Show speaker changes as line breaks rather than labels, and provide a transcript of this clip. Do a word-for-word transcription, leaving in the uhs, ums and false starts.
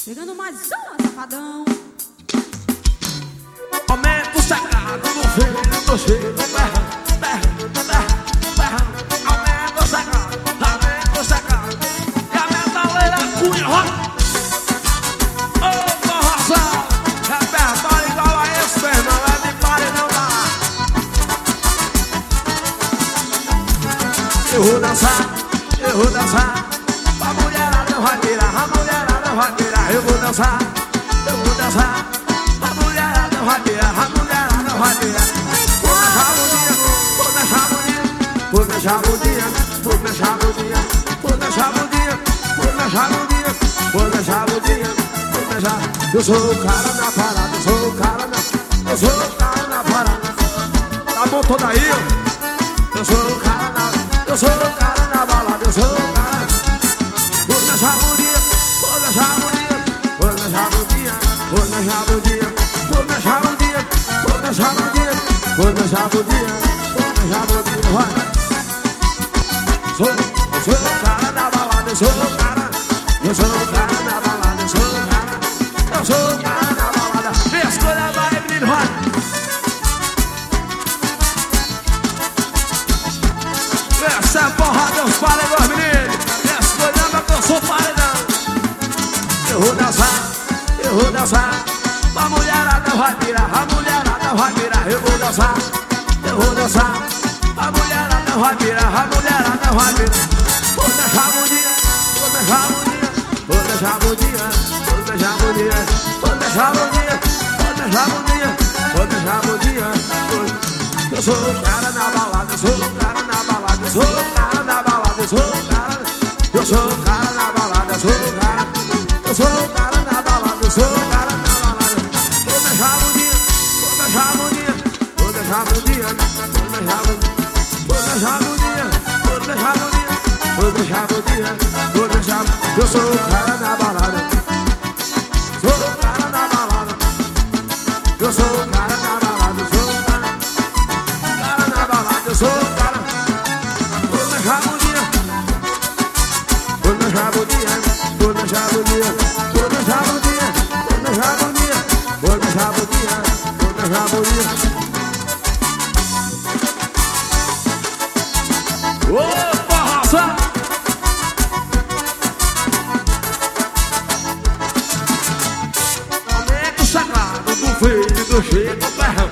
Chegando mais uma, safadão.
Aumenta o sagrado do filho do cheiro. Berra, berra, berra, berra. Aumenta o sagrado, aumenta o sagrado. E a metaleira cunha roda. Ô, corrosão, repertório igual a esse, meu irmão. É de pare não dá. Eu vou dançar, eu vou dançar. A mulherada vai virar, a mulherada vai virar. Eu vou dançar, eu vou dançar. A mulherada vai virar, a mulherada vai virar. Vou deixar o dia, vou deixar o dia, vou deixar o dia, vou deixar o dia, vou deixar o dia, vou deixar o dia, vou deixar o dia, vou deixar. Eu sou o cara na parada, eu sou o cara na, eu sou o cara na parada. Tá bom toda aí, ó. Eu sou o cara na, eu sou o cara na balada, eu sou o cara. Vou deixar o dia, vou deixar o dia, vou deixar o dia, vou deixar o dia, vou deixar o dia, vou deixar o dia, vou deixar o dia, vou deixar o dia, vai. Sou, eu sou o cara da balada, eu sou o cara, eu sou o cara da balada, eu sou o cara, eu sou o cara da balada. Minha escolha vai, menino, vai. Essa é porrada, eu falei, meus meninos. Minha escolha que eu sou paredão. Eu vou dançar, eu vou dançar. A mulherada vai virar, a mulherada vai virar. Eu vou dançar, eu vou dançar. A mulherada vai virar, a mulherada vai virar. Vou deixar o dia, vou deixar o dia, vou deixar o dia, vou deixar o dia, vou deixar o dia, vou deixar o dia, vou deixar o dia. Eu sou o cara na balada, eu sou o cara na balada, eu sou o cara na balada, eu sou o cara. Eu sou o cara na balada, eu sou o cara. Eu sou o cara na balada, eu sou o cara na balada. Vou deixar o dia, vou deixar o dia, vou deixar o dia, vou deixar o dia, vou deixar o dia, vou deixar o dia, vou deixar o dia, vou deixar. Eu sou o cara na balada, sou o cara na balada. Eu sou o cara na balada, eu sou o cara, cara na balada, eu sou o cara. Vou deixar o dia, vou deixar o dia, vou deixar o dia, vou deixar o dia, vou deixar o dia, vou deixar o dia, vou deixar o dia. Opa, raça! Aumenta o sagrado do filho do cheiro, berra,